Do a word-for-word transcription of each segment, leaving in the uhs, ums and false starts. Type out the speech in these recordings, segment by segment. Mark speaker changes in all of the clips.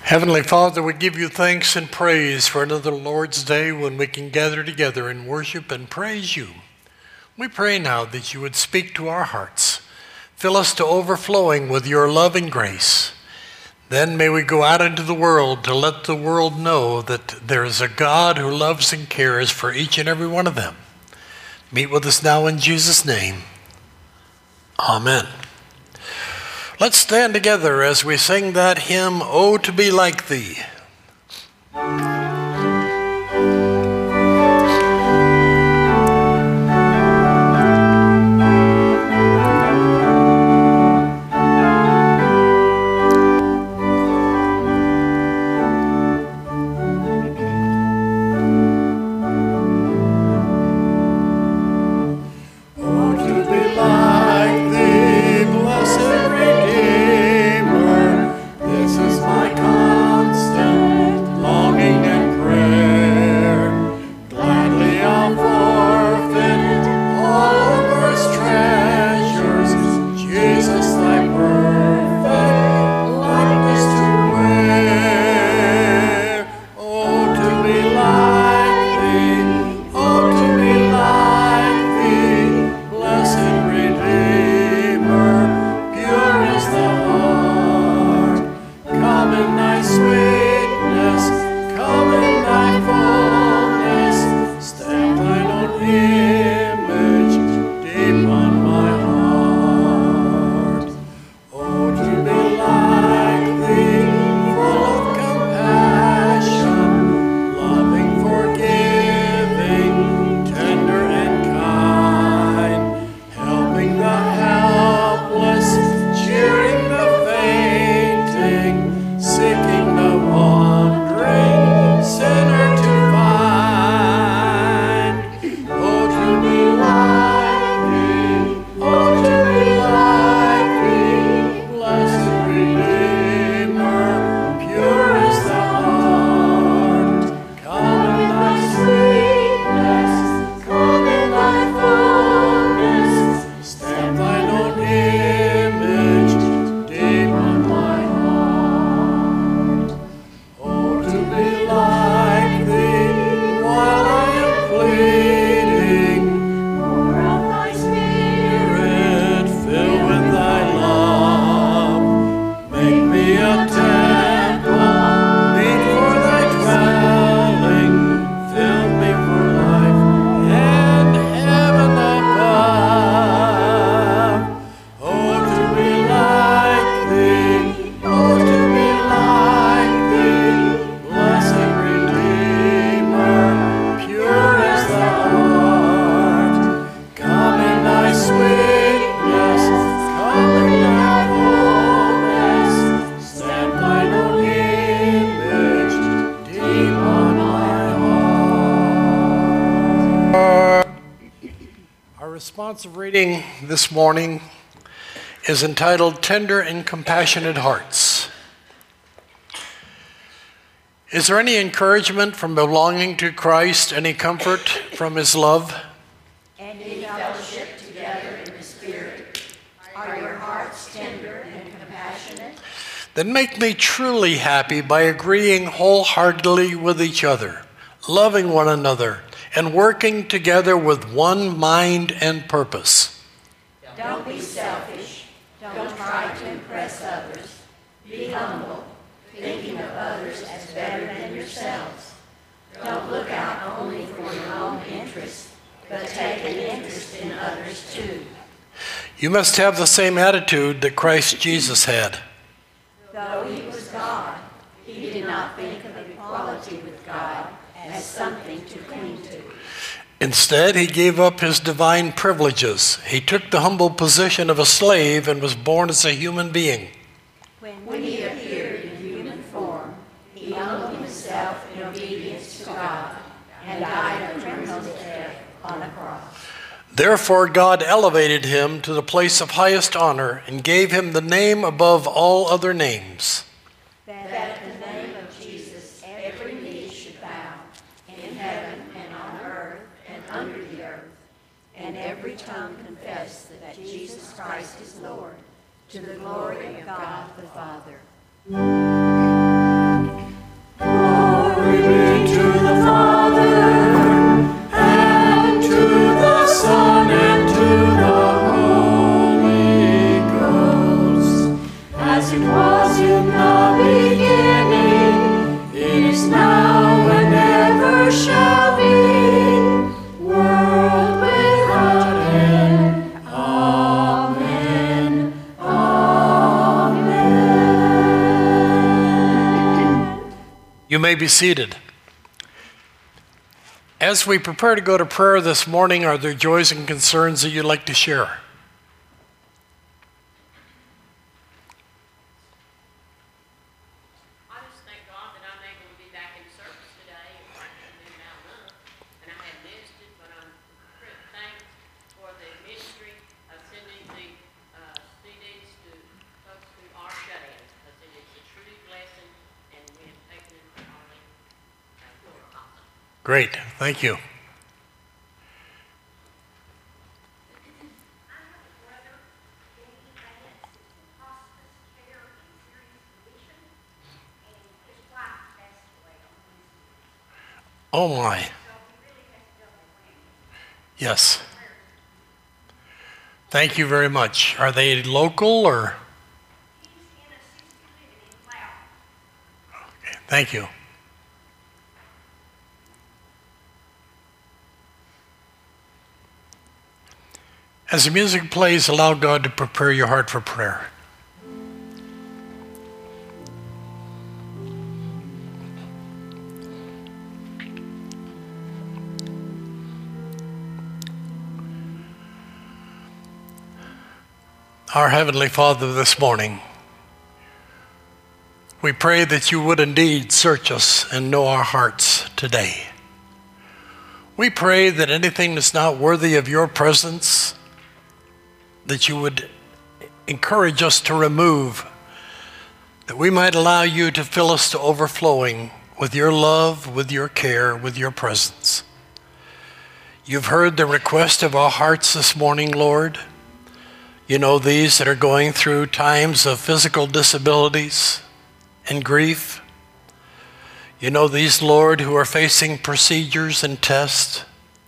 Speaker 1: Heavenly Father, we give you thanks and praise for another Lord's Day when we can gather together and worship and praise you. We pray now that you would speak to our hearts. Fill us to overflowing with your love and grace. Then may we go out into the world to let the world know that there is a God who loves and cares for each and every one of them. Meet with us now in Jesus' name. Amen. Let's stand together as we sing that hymn, "Oh, to be like Thee." Responsive reading this morning is entitled Tender and Compassionate Hearts. Is there any encouragement from belonging to Christ, any comfort from his love?
Speaker 2: Any fellowship together in the Spirit? Are your hearts tender and compassionate?
Speaker 1: Then make me truly happy by agreeing wholeheartedly with each other, loving one another, and working together with one mind and purpose.
Speaker 2: Don't be selfish. Don't try to impress others. Be humble, thinking of others as better than yourselves. Don't look out only for your own interest, but take an interest in others too.
Speaker 1: You must have the same attitude that Christ Jesus had.
Speaker 2: Though he was God, he did not think of equality with God as something to cling to.
Speaker 1: Instead, he gave up his divine privileges. He took the humble position of a slave and was born as a human being.
Speaker 2: When he appeared in human form, he humbled himself in obedience to God and died a criminal's death on a cross.
Speaker 1: Therefore, God elevated him to the place of highest honor and gave him the name above all other names.
Speaker 2: That at the name of Jesus every knee should bow, in heaven and on earth and under the earth, and every tongue confess that Jesus Christ is Lord, to the glory of God the Father. was in the beginning, is now, and ever shall be, world without end. Amen. Amen.
Speaker 1: You may be seated. As we prepare to go to prayer this morning, are there joys and concerns that you'd like to share?
Speaker 3: I just thank God that I'm able to be back in service today. I've been out enough, and I had missed it, but I'm thankful for the ministry of sending the uh, C Ds to folks who are shut-in, because it is a true blessing, and we have taken it for only uh, four awesome.
Speaker 1: Great, thank you. Oh my. Yes. Thank you very much. Are they local or? Okay, thank you. As the music plays, allow God to prepare your heart for prayer. Our Heavenly Father, this morning, we pray that you would indeed search us and know our hearts today. We pray that anything that's not worthy of your presence, that you would encourage us to remove, that we might allow you to fill us to overflowing with your love, with your care, with your presence. You've heard the request of our hearts this morning, Lord. You know these that are going through times of physical disabilities and grief. You know these, Lord, who are facing procedures and tests.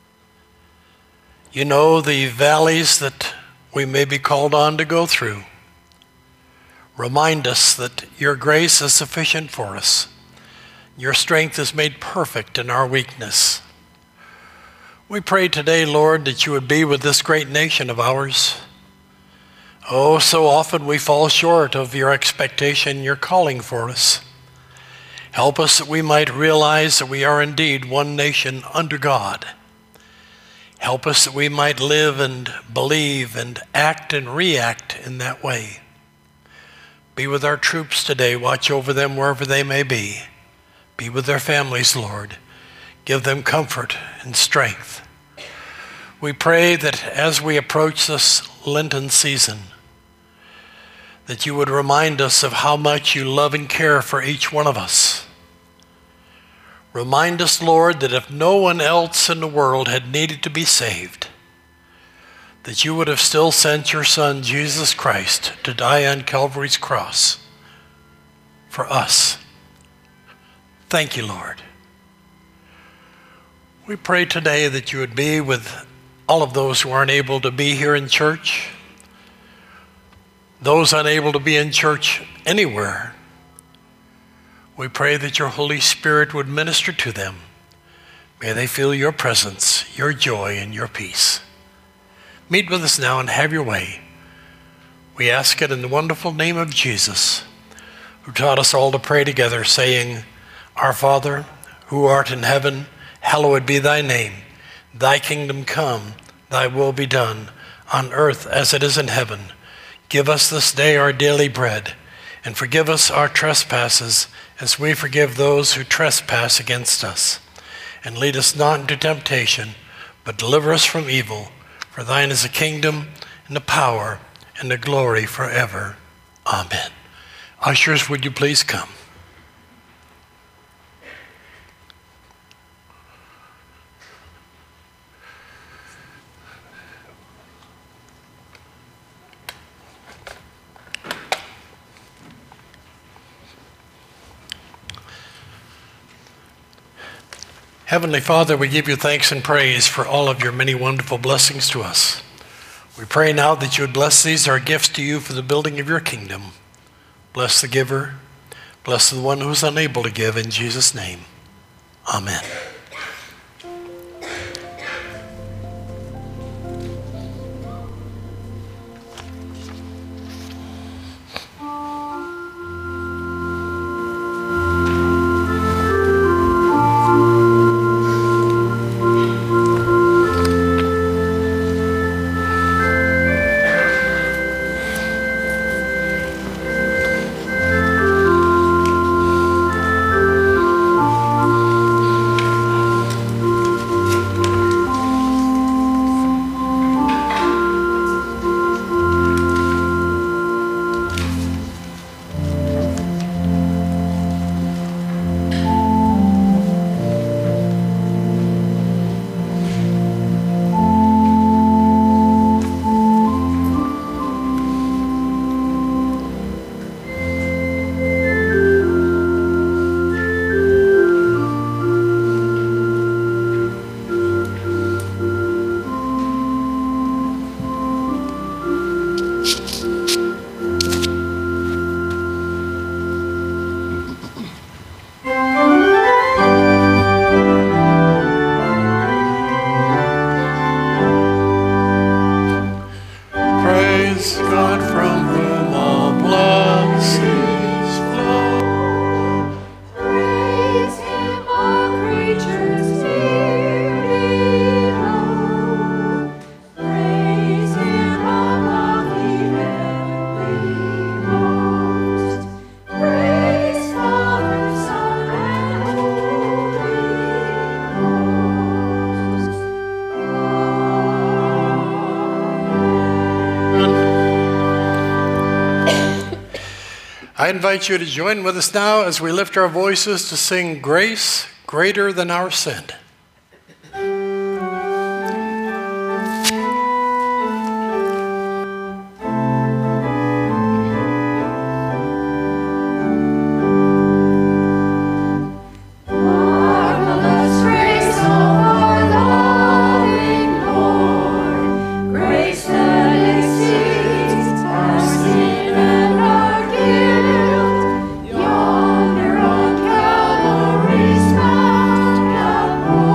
Speaker 1: You know the valleys that we may be called on to go through. Remind us that your grace is sufficient for us. Your strength is made perfect in our weakness. We pray today, Lord, that you would be with this great nation of ours. Oh, so often we fall short of your expectation, your calling for us. Help us that we might realize that we are indeed one nation under God. Help us that we might live and believe and act and react in that way. Be with our troops today. Watch over them wherever they may be. Be with their families, Lord. Give them comfort and strength. We pray that as we approach this Lenten season, that you would remind us of how much you love and care for each one of us. Remind us, Lord, that if no one else in the world had needed to be saved, that you would have still sent your Son, Jesus Christ, to die on Calvary's cross for us. Thank you, Lord. We pray today that you would be with all of those who aren't able to be here in church, those unable to be in church anywhere. We pray that your Holy Spirit would minister to them. May they feel your presence, your joy, and your peace. Meet with us now and have your way. We ask it in the wonderful name of Jesus, who taught us all to pray together, saying, Our Father, who art in heaven, hallowed be thy name. Thy kingdom come, thy will be done, on earth as it is in heaven. Give us this day our daily bread, and forgive us our trespasses, as we forgive those who trespass against us. And lead us not into temptation, but deliver us from evil. For thine is the kingdom, and the power, and the glory forever. Amen. Ushers, would you please come? Heavenly Father, we give you thanks and praise for all of your many wonderful blessings to us. We pray now that you would bless these, our gifts to you for the building of your kingdom. Bless the giver. Bless the one who is unable to give, in Jesus' name. Amen. I invite you to join with us now as we lift our voices to sing Grace Greater Than Our Sin.
Speaker 2: Yonder on Calvary's Mount,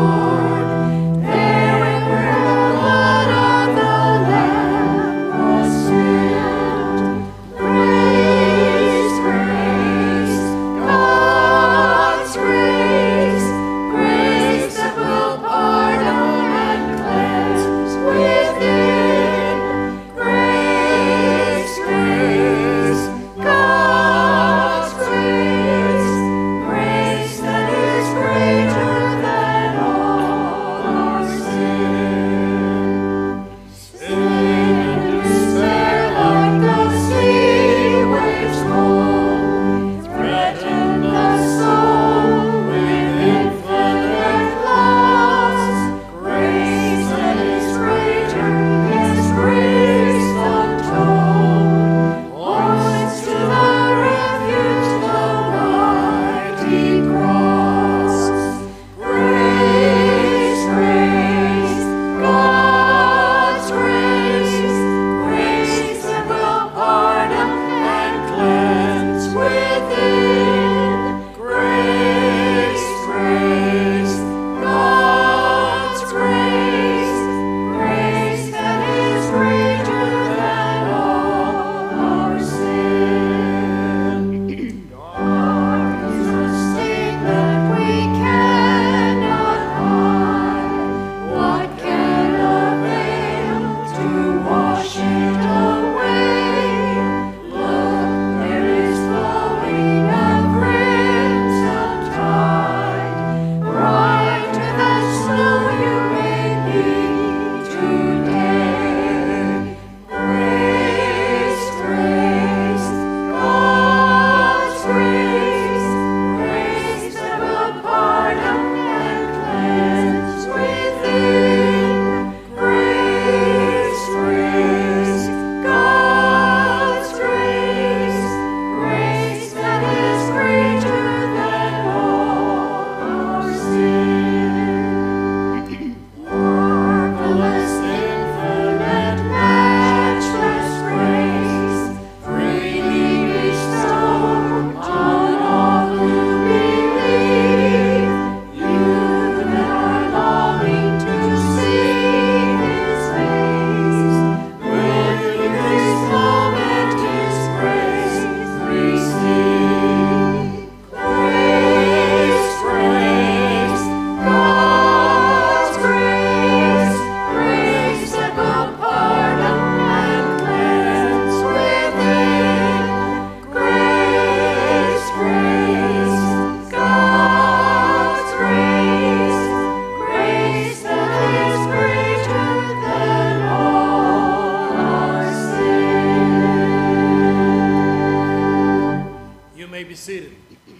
Speaker 4: may be seated.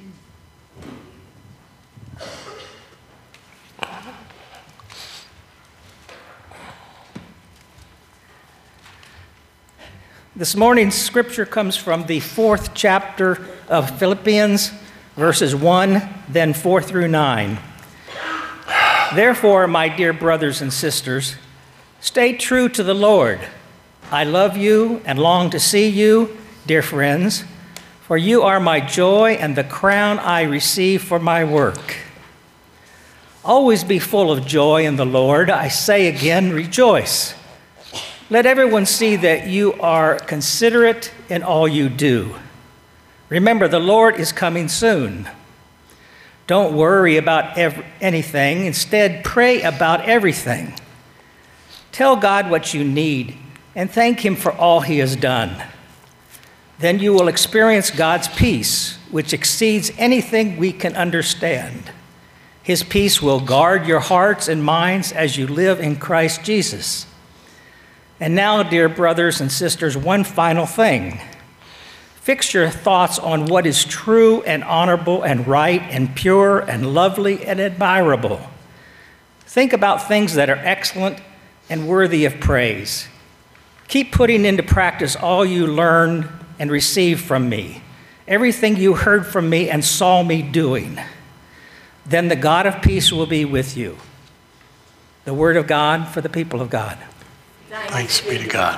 Speaker 5: This morning's scripture comes from the fourth chapter of Philippians, verses one, then four through nine. Therefore, my dear brothers and sisters, stay true to the Lord. I love you and long to see you, dear friends, for you are my joy and the crown I receive for my work. Always be full of joy in the Lord. I say again, rejoice. Let everyone see that you are considerate in all you do. Remember, the Lord is coming soon. Don't worry about ev- anything. Instead, pray about everything. Tell God what you need and thank Him for all He has done. Then you will experience God's peace, which exceeds anything we can understand. His peace will guard your hearts and minds as you live in Christ Jesus. And now, dear brothers and sisters, one final thing. Fix your thoughts on what is true and honorable and right and pure and lovely and admirable. Think about things that are excellent and worthy of praise. Keep putting into practice all you learned and received from me, everything you heard from me and saw me doing. Then the God of peace will be with you. The word of God for the people of God.
Speaker 1: Thanks be to God.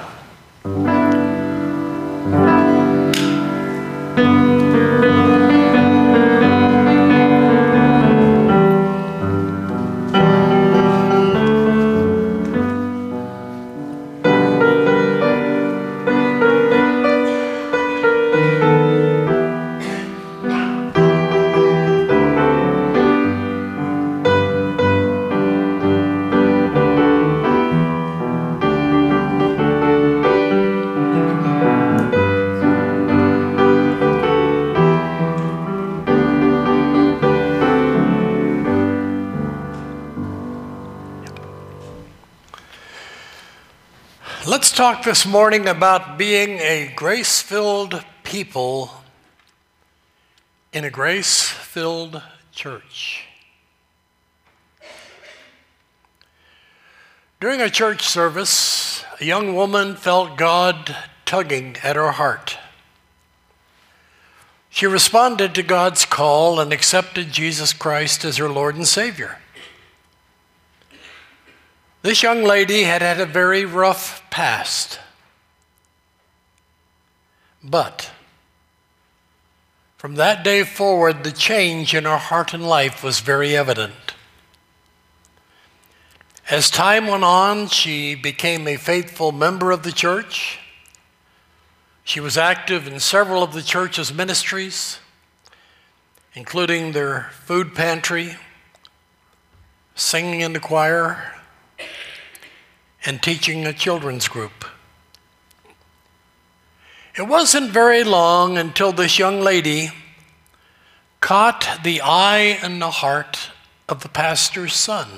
Speaker 1: Let's talk this morning about being a grace-filled people in a grace-filled church. During a church service, a young woman felt God tugging at her heart. She responded to God's call and accepted Jesus Christ as her Lord and Savior. This young lady had had a very rough past. But from that day forward, the change in her heart and life was very evident. As time went on, she became a faithful member of the church. She was active in several of the church's ministries, including their food pantry, singing in the choir, and teaching a children's group. It wasn't very long until this young lady caught the eye and the heart of the pastor's son.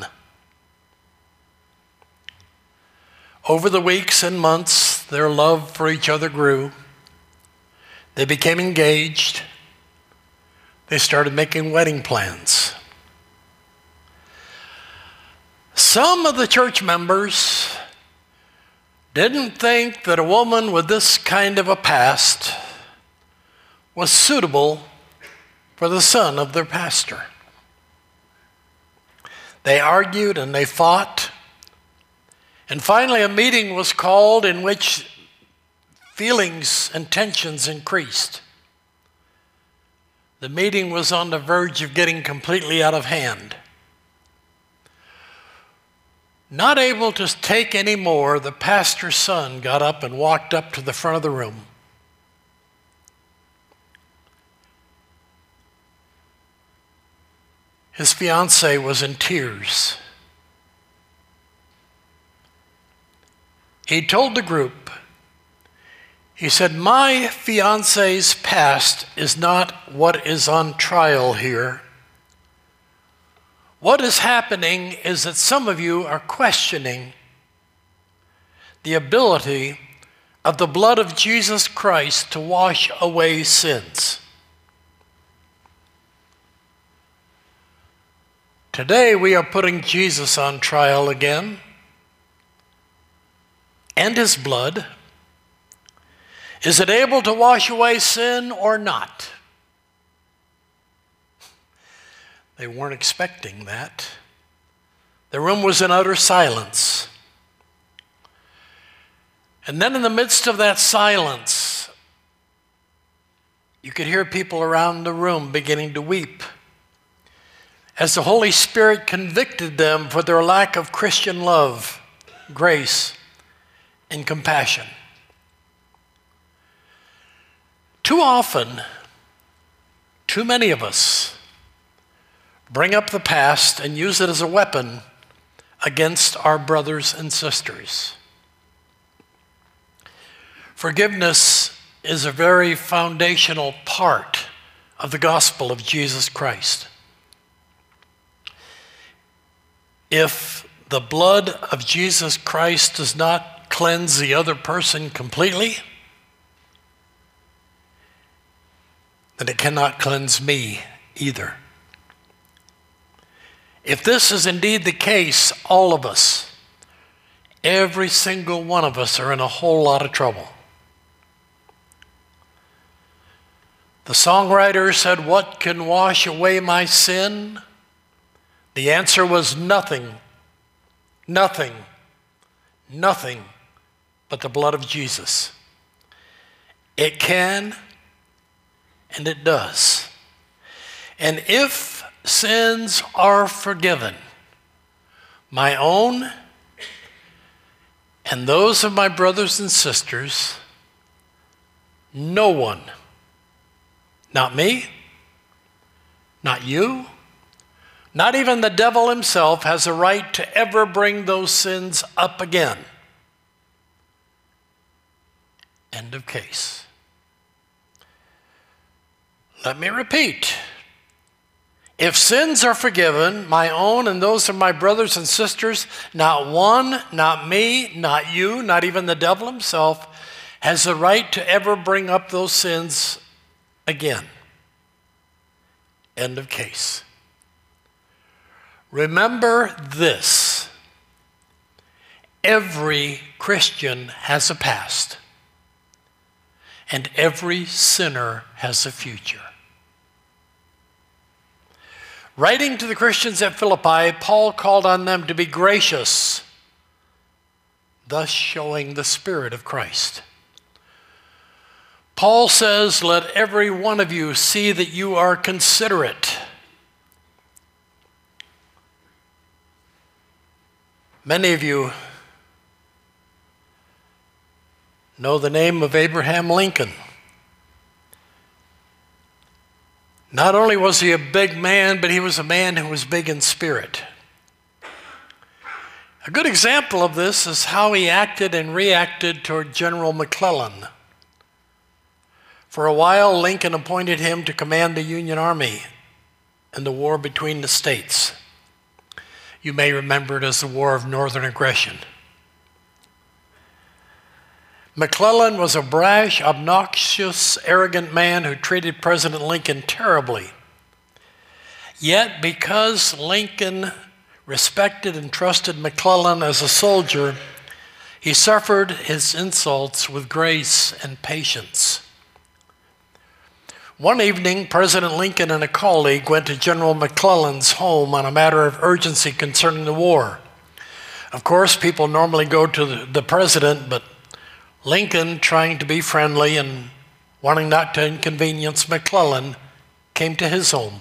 Speaker 1: Over the weeks and months, their love for each other grew. They became engaged. They started making wedding plans. Some of the church members didn't think that a woman with this kind of a past was suitable for the son of their pastor. They argued and they fought. And finally, a meeting was called in which feelings and tensions increased. The meeting was on the verge of getting completely out of hand. Not able to take any more, the pastor's son got up and walked up to the front of the room. His fiancée was in tears. He told the group, he said, "My fiancé's past is not what is on trial here. What is happening is that some of you are questioning the ability of the blood of Jesus Christ to wash away sins. Today we are putting Jesus on trial again, and his blood. Is it able to wash away sin or not? They weren't expecting that. The room was in utter silence. And then in the midst of that silence, you could hear people around the room beginning to weep as the Holy Spirit convicted them for their lack of Christian love, grace, and compassion. Too often, too many of us bring up the past and use it as a weapon against our brothers and sisters. Forgiveness is a very foundational part of the gospel of Jesus Christ. If the blood of Jesus Christ does not cleanse the other person completely, then it cannot cleanse me either. If this is indeed the case, all of us, every single one of us, are in a whole lot of trouble. The songwriter said, "What can wash away my sin?" The answer was nothing, nothing, nothing but the blood of Jesus. It can, and it does. And if sins are forgiven, my own and those of my brothers and sisters, no one, not me, not you, not even the devil himself, has a right to ever bring those sins up again. End of case. Let me repeat. If sins are forgiven, my own and those of my brothers and sisters, not one, not me, not you, not even the devil himself, has the right to ever bring up those sins again. End of case. Remember this. Every Christian has a past, and every sinner has a future. Writing to the Christians at Philippi, Paul called on them to be gracious, thus showing the Spirit of Christ. Paul says, "Let every one of you see that you are considerate." Many of you know the name of Abraham Lincoln. Not only was he a big man, but he was a man who was big in spirit. A good example of this is how he acted and reacted toward General McClellan. For a while, Lincoln appointed him to command the Union Army in the war between the states. You may remember it as the War of Northern Aggression. McClellan was a brash, obnoxious, arrogant man who treated President Lincoln terribly. Yet, because Lincoln respected and trusted McClellan as a soldier, he suffered his insults with grace and patience. One evening, President Lincoln and a colleague went to General McClellan's home on a matter of urgency concerning the war. Of course, people normally go to the, the president, but Lincoln, trying to be friendly and wanting not to inconvenience McClellan, came to his home.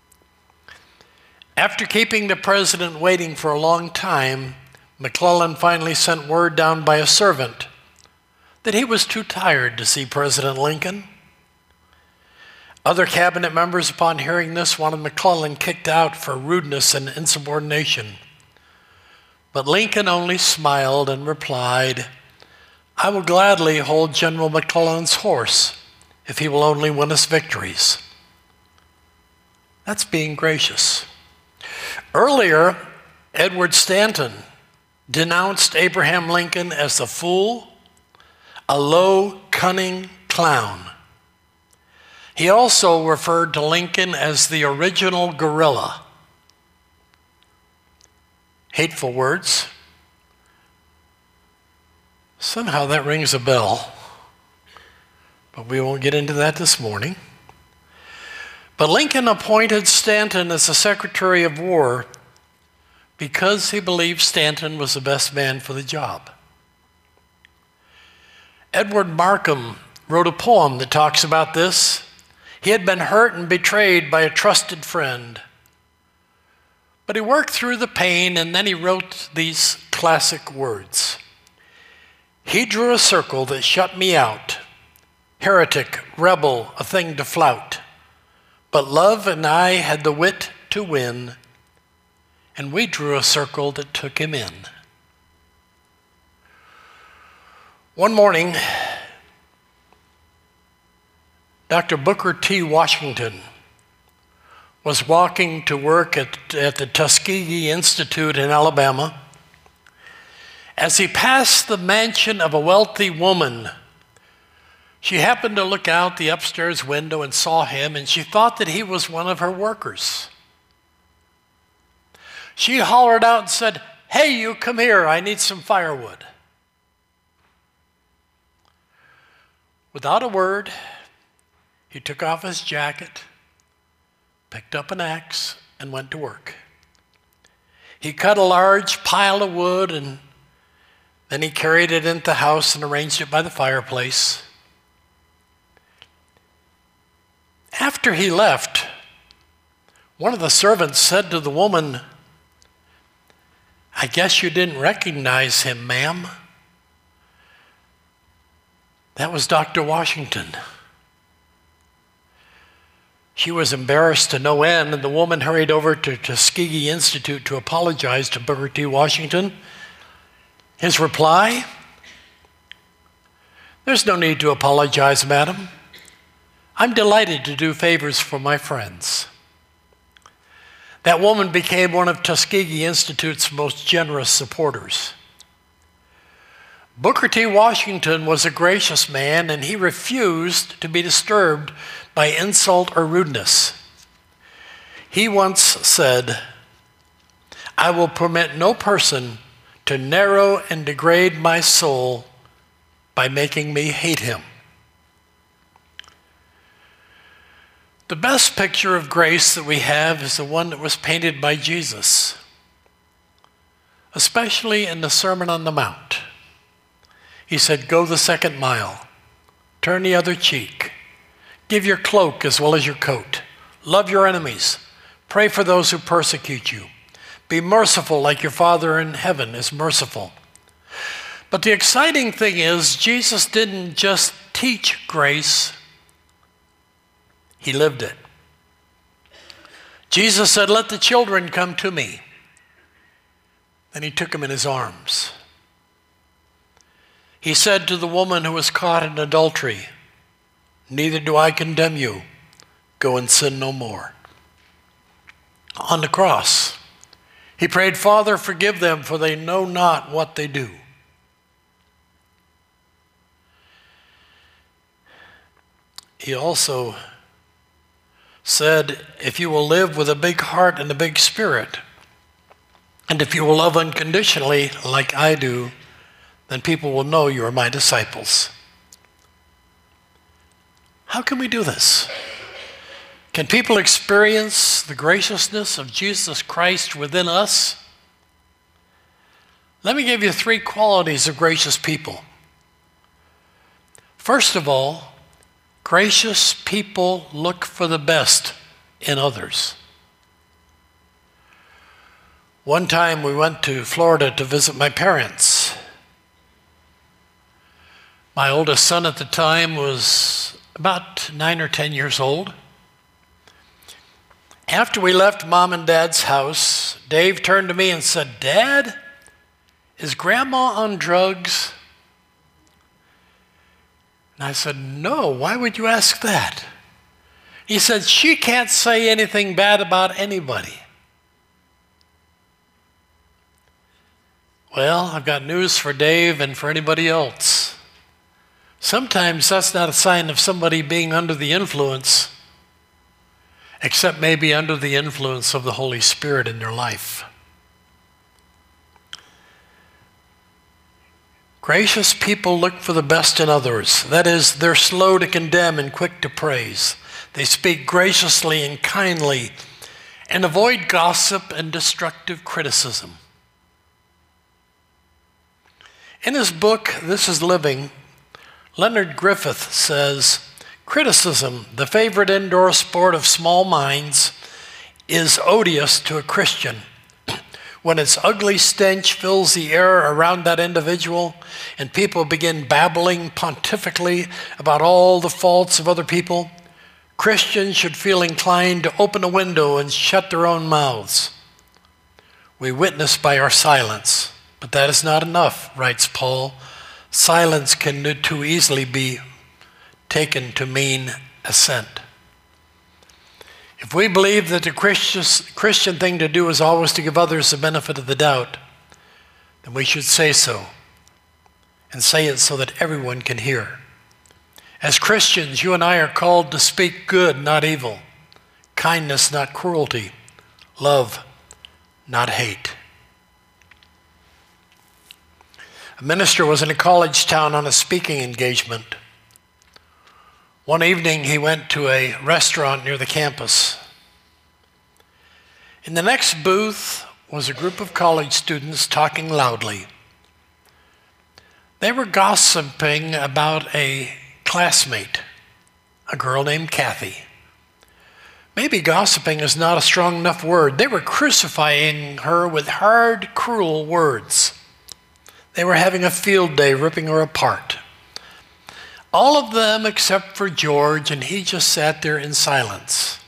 Speaker 1: After keeping the president waiting for a long time, McClellan finally sent word down by a servant that he was too tired to see President Lincoln. Other cabinet members, upon hearing this, wanted McClellan kicked out for rudeness and insubordination. But Lincoln only smiled and replied, "I will gladly hold General McClellan's horse if he will only win us victories." That's being gracious. Earlier, Edward Stanton denounced Abraham Lincoln as a fool, a low, cunning clown. He also referred to Lincoln as the original gorilla. hateful words. Somehow that rings a bell, but we won't get into that this morning. But Lincoln appointed Stanton as the Secretary of War because he believed Stanton was the best man for the job. Edward Markham wrote a poem that talks about this. He had been hurt and betrayed by a trusted friend, but he worked through the pain, and then he wrote these classic words. He drew a circle that shut me out, heretic, rebel, a thing to flout. But love and I had the wit to win, and we drew a circle that took him in. One morning, Doctor Booker T. Washington was walking to work at, at the Tuskegee Institute in Alabama. As he passed the mansion of a wealthy woman, she happened to look out the upstairs window and saw him, and she thought that he was one of her workers. She hollered out and said, "Hey, you, come here, I need some firewood." Without a word, he took off his jacket, picked up an axe, and went to work. He cut a large pile of wood, and then he carried it into the house and arranged it by the fireplace. After he left, one of the servants said to the woman, "I guess you didn't recognize him, ma'am." That was Doctor Washington. She was embarrassed to no end, and the woman hurried over to Tuskegee Institute to apologize to Booker T. Washington. His reply, "There's no need to apologize, madam. I'm delighted to do favors for my friends." That woman became one of Tuskegee Institute's most generous supporters. Booker T. Washington was a gracious man, and he refused to be disturbed by insult or rudeness. He once said, "I will permit no person to narrow and degrade my soul by making me hate him." The best picture of grace that we have is the one that was painted by Jesus, especially in the Sermon on the Mount. He said, "Go the second mile, turn the other cheek, give your cloak as well as your coat, love your enemies, pray for those who persecute you, be merciful like your Father in heaven is merciful." But the exciting thing is, Jesus didn't just teach grace, he lived it. Jesus said, "Let the children come to me." Then he took them in his arms. He said to the woman who was caught in adultery, "Neither do I condemn you. Go and sin no more." On the cross, he prayed, "Father, forgive them, for they know not what they do." He also said, "If you will live with a big heart and a big spirit, and if you will love unconditionally like I do, then people will know you are my disciples." How can we do this? Can people experience the graciousness of Jesus Christ within us? Let me give you three qualities of gracious people. First of all, gracious people look for the best in others. One time we went to Florida to visit my parents. My oldest son at the time was about nine or ten years old. After we left Mom and Dad's house, Dave turned to me and said, "Dad, is Grandma on drugs?" And I said, "No, why would you ask that?" He said, "She can't say anything bad about anybody." Well, I've got news for Dave and for anybody else. Sometimes that's not a sign of somebody being under the influence, except maybe under the influence of the Holy Spirit in their life. Gracious people look for the best in others. That is, they're slow to condemn and quick to praise. They speak graciously and kindly and avoid gossip and destructive criticism. In his book, This is Living, Leonard Griffith says, criticism, the favorite indoor sport of small minds, is odious to a Christian. When its ugly stench fills the air around that individual and people begin babbling pontifically about all the faults of other people, Christians should feel inclined to open a window and shut their own mouths. We witness by our silence, but that is not enough, writes Paul. Silence can too easily be taken to mean assent. If we believe that the Christian thing to do is always to give others the benefit of the doubt, then we should say so, and say it so that everyone can hear. As Christians, you and I are called to speak good, not evil, kindness, not cruelty, love, not hate. A minister was in a college town on a speaking engagement. One evening, he went to a restaurant near the campus. In the next booth was a group of college students talking loudly. They were gossiping about a classmate, a girl named Kathy. Maybe gossiping is not a strong enough word. They were crucifying her with hard, cruel words. They were having a field day, ripping her apart. All of them except for George, and he just sat there in silence.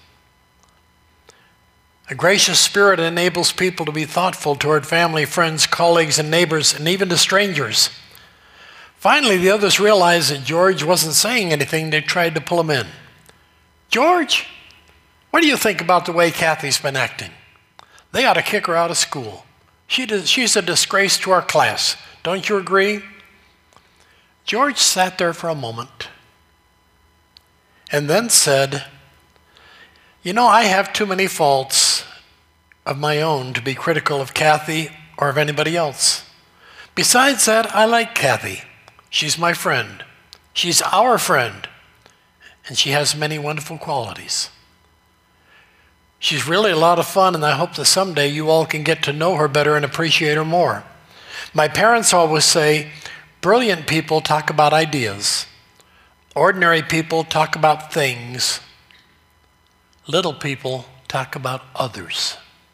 Speaker 1: A gracious spirit enables people to be thoughtful toward family, friends, colleagues, and neighbors, and even to strangers. Finally, the others realized that George wasn't saying anything. They tried to pull him in. George, what do you think about the way Kathy's been acting? They ought to kick her out of school. She does, she's a disgrace to our class. Don't you agree? George sat there for a moment and then said, you know, I have too many faults of my own to be critical of Kathy or of anybody else. Besides that, I like Kathy. She's my friend. She's our friend. And she has many wonderful qualities. She's really a lot of fun, and I hope that someday you all can get to know her better and appreciate her more. My parents always say, brilliant people talk about ideas. Ordinary people talk about things. Little people talk about others.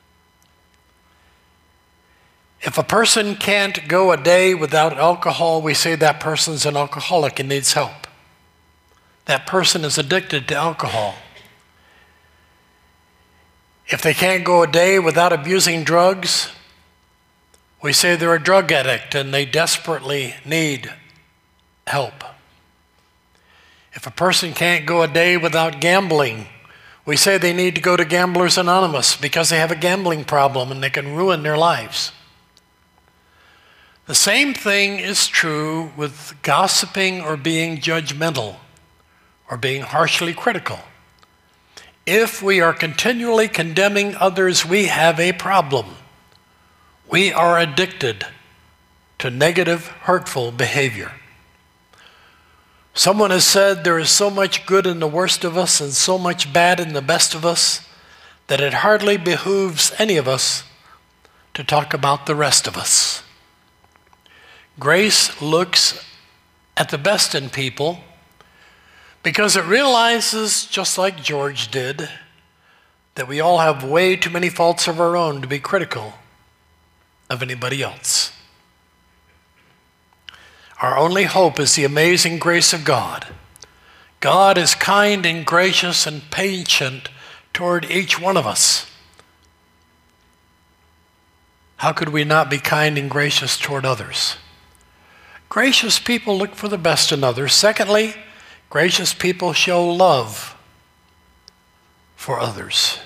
Speaker 1: If a person can't go a day without alcohol, we say that person's an alcoholic and needs help. That person is addicted to alcohol. If they can't go a day without abusing drugs, we say they're a drug addict and they desperately need help. If a person can't go a day without gambling, we say they need to go to Gamblers Anonymous because they have a gambling problem and they can ruin their lives. The same thing is true with gossiping or being judgmental or being harshly critical. If we are continually condemning others, we have a problem. We are addicted to negative, hurtful behavior. Someone has said there is so much good in the worst of us and so much bad in the best of us that it hardly behooves any of us to talk about the rest of us. Grace looks at the best in people because it realizes, just like George did, that we all have way too many faults of our own to be critical of anybody else. Our only hope is the amazing grace of God. God is kind and gracious and patient toward each one of us. How could we not be kind and gracious toward others? Gracious people look for the best in others. Secondly, gracious people show love for others.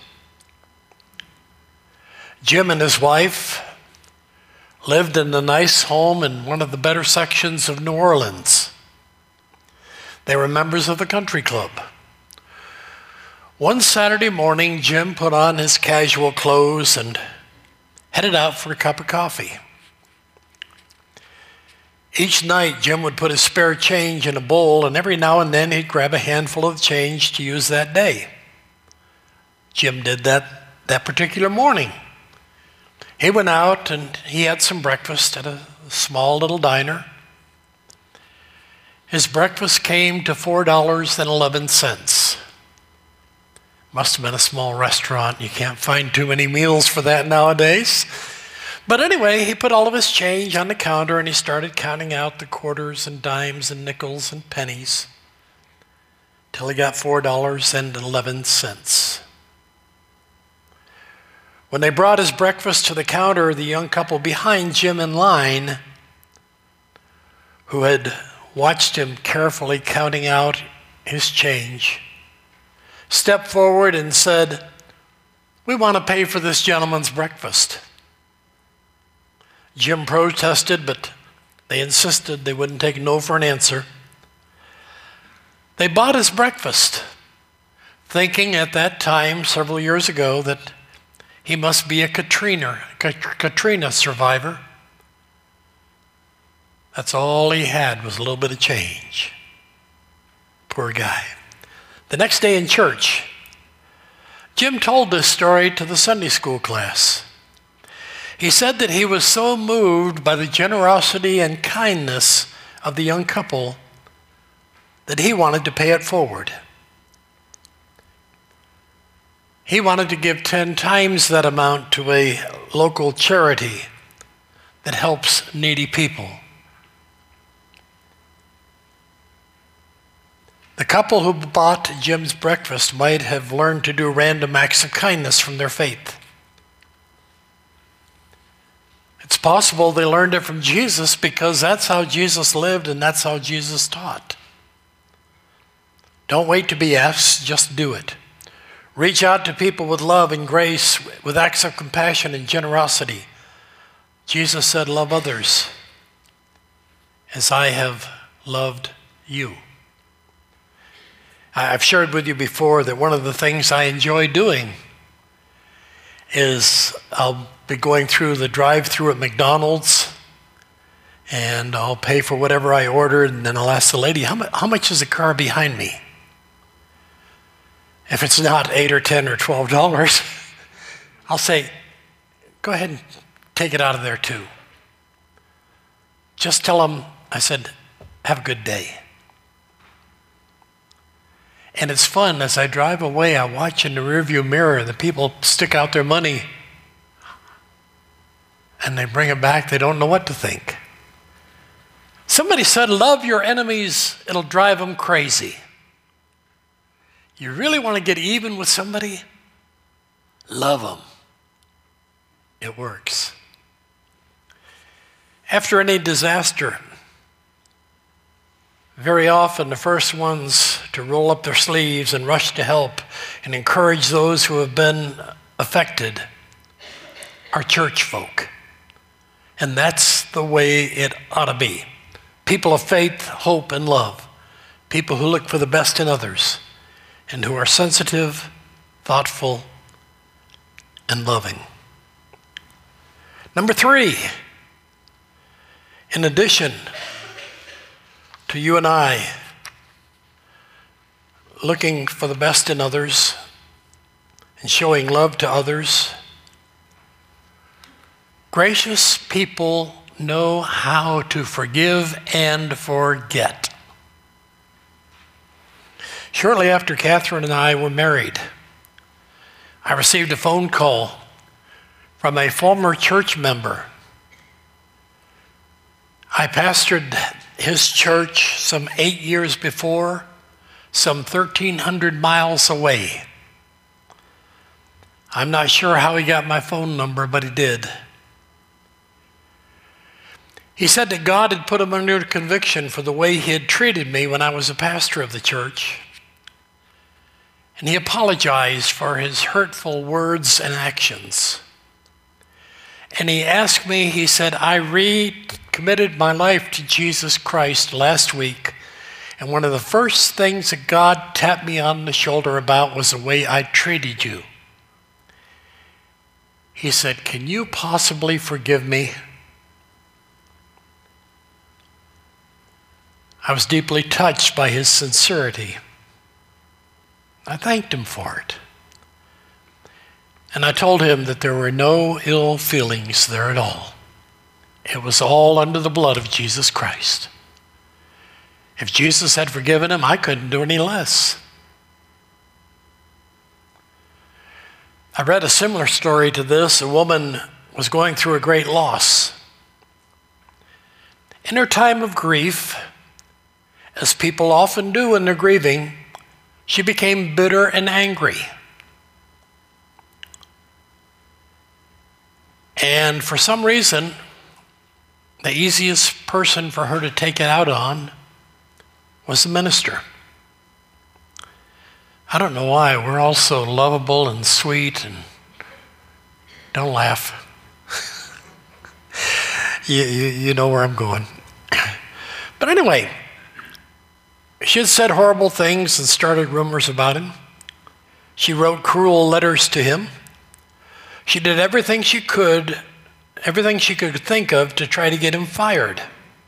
Speaker 1: Jim and his wife lived in a nice home in one of the better sections of New Orleans. They were members of the country club. One Saturday morning, Jim put on his casual clothes and headed out for a cup of coffee. Each night, Jim would put his spare change in a bowl, and every now and then he'd grab a handful of change to use that day. Jim did that that particular morning. He went out and he had some breakfast at a small little diner. His breakfast came to four dollars and eleven cents. Must have been a small restaurant. You can't find too many meals for that nowadays. But anyway, he put all of his change on the counter and he started counting out the quarters and dimes and nickels and pennies till he got four dollars and eleven cents. When they brought his breakfast to the counter, the young couple behind Jim in line, who had watched him carefully counting out his change, stepped forward and said, "We want to pay for this gentleman's breakfast." Jim protested, but they insisted they wouldn't take no for an answer. They bought his breakfast, thinking at that time, several years ago, that he must be a Katrina, Katrina survivor. That's all he had was a little bit of change. Poor guy. The next day in church, Jim told this story to the Sunday school class. He said that he was so moved by the generosity and kindness of the young couple that he wanted to pay it forward. He wanted to give ten times that amount to a local charity that helps needy people. The couple who bought Jim's breakfast might have learned to do random acts of kindness from their faith. It's possible they learned it from Jesus because that's how Jesus lived and that's how Jesus taught. Don't wait to be asked, just do it. Reach out to people with love and grace, with acts of compassion and generosity. Jesus said, "Love others as I have loved you." I've shared with you before that one of the things I enjoy doing is I'll be going through the drive-thru at McDonald's and I'll pay for whatever I ordered, and then I'll ask the lady, how, mu- how much is the car behind me? If it's not eight or ten or twelve dollars, I'll say, go ahead and take it out of there too. Just tell them, I said, have a good day. And it's fun, as I drive away, I watch in the rearview mirror, the people stick out their money and they bring it back, they don't know what to think. Somebody said, love your enemies, it'll drive them crazy. You really want to get even with somebody? Love them. It works. After any disaster, very often the first ones to roll up their sleeves and rush to help and encourage those who have been affected are church folk. And that's the way it ought to be. People of faith, hope, and love. People who look for the best in others and who are sensitive, thoughtful, and loving. Number three, in addition to you and I looking for the best in others and showing love to others, gracious people know how to forgive and forget. Shortly after Catherine and I were married, I received a phone call from a former church member. I pastored his church some eight years before, some thirteen hundred miles away. I'm not sure how he got my phone number, but he did. He said that God had put him under conviction for the way he had treated me when I was a pastor of the church. And he apologized for his hurtful words and actions. And he asked me, he said, I recommitted my life to Jesus Christ last week, and one of the first things that God tapped me on the shoulder about was the way I treated you. He said, can you possibly forgive me? I was deeply touched by his sincerity. I thanked him for it. And I told him that there were no ill feelings there at all. It was all under the blood of Jesus Christ. If Jesus had forgiven him, I couldn't do any less. I read a similar story to this. A woman was going through a great loss. In her time of grief, as people often do when they're grieving, she became bitter and angry. And for some reason, the easiest person for her to take it out on was the minister. I don't know why. We're all so lovable and sweet and don't laugh. you, you, you know where I'm going. But anyway, she had said horrible things and started rumors about him. She wrote cruel letters to him. She did everything she could, everything she could think of to try to get him fired.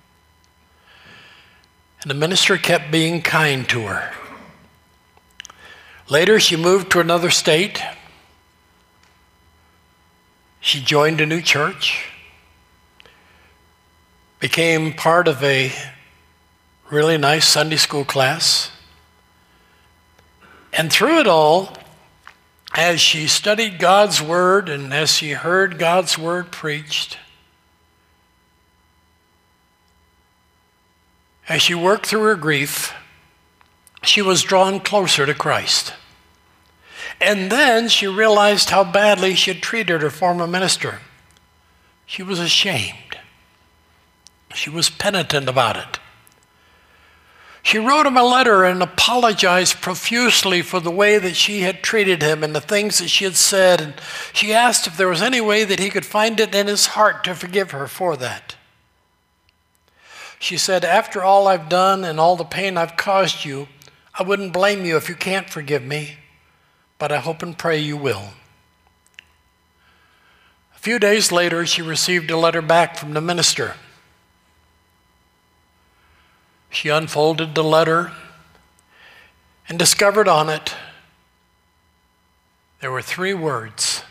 Speaker 1: And the minister kept being kind to her. Later, she moved to another state. She joined a new church, became part of a really nice Sunday school class. And through it all, as she studied God's word and as she heard God's word preached, as she worked through her grief, she was drawn closer to Christ. And then she realized how badly she had treated her former minister. She was ashamed. She was penitent about it. She wrote him a letter and apologized profusely for the way that she had treated him and the things that she had said. And she asked if there was any way that he could find it in his heart to forgive her for that. She said, "After all I've done and all the pain I've caused you, I wouldn't blame you if you can't forgive me, but I hope and pray you will." A few days later, she received a letter back from the minister. She unfolded the letter and discovered on it there were three words: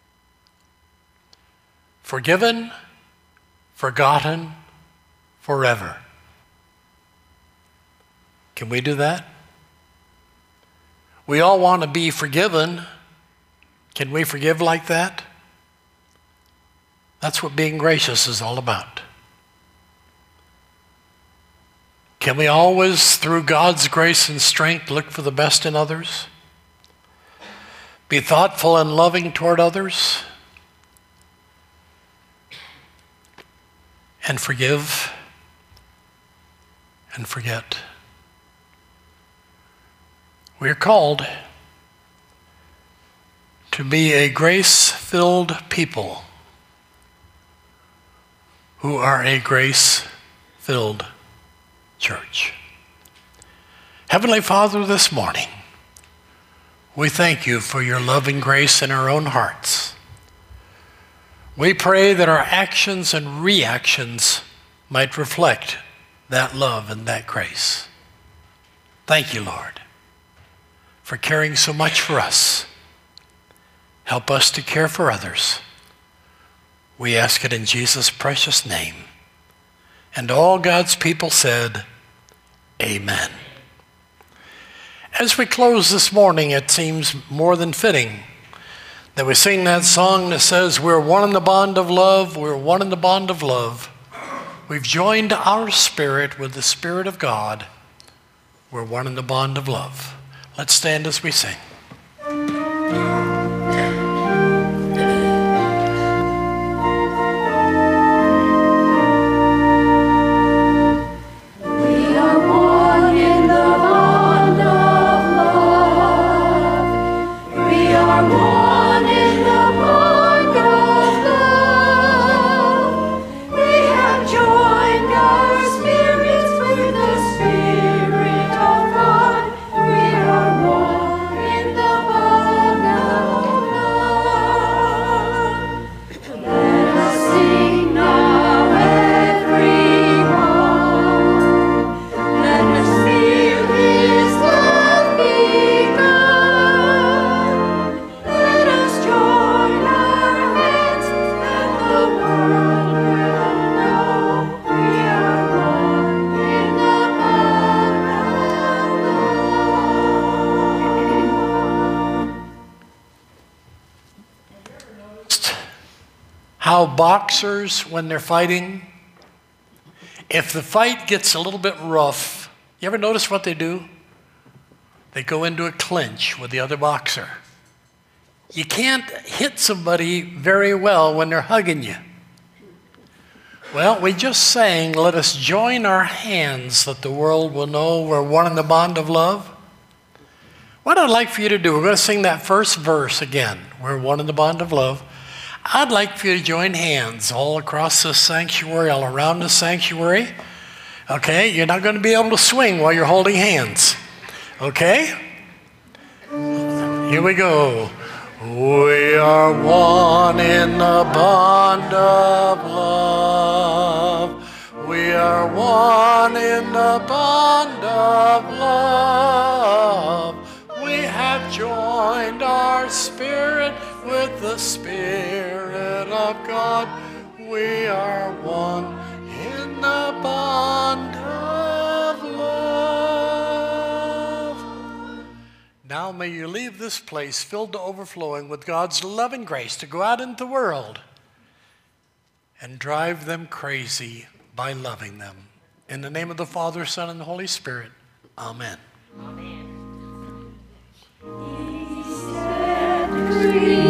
Speaker 1: forgiven, forgotten, forever. Can we do that? We all want to be forgiven. Can we forgive like that? That's what being gracious is all about. Can we always, through God's grace and strength, look for the best in others? Be thoughtful and loving toward others? And forgive and forget? We are called to be a grace-filled people who are a grace-filled church. Heavenly Father, this morning, we thank you for your loving grace in our own hearts. We pray that our actions and reactions might reflect that love and that grace. Thank you, Lord, for caring so much for us. Help us to care for others. We ask it in Jesus' precious name. And all God's people said, Amen. As we close this morning, it seems more than fitting that we sing that song that says, we're one in the bond of love, we're one in the bond of love. We've joined our spirit with the Spirit of God. We're one in the bond of love. Let's stand as we sing.
Speaker 2: Let
Speaker 1: how boxers, when they're fighting, if the fight gets a little bit rough, you ever notice what they do? They go into a clinch with the other boxer. You can't hit somebody very well when they're hugging you. Well, we just sang, let us join our hands that the world will know we're one in the bond of love. What I'd like for you to do, we're going to sing that first verse again. We're one in the bond of love. I'd like for you to join hands all across the sanctuary, all around the sanctuary. Okay? You're not going to be able to swing while you're holding hands. Okay? Here we go. We are one in the bond of love. We are one in the bond of love. We have joined our spirit with the Spirit of God. We are one in the bond of love. Now may you leave this place filled to overflowing with God's loving grace to go out into the world and drive them crazy by loving them. In the name of the Father, Son, and the Holy Spirit. Amen.
Speaker 3: Amen.
Speaker 2: He set free.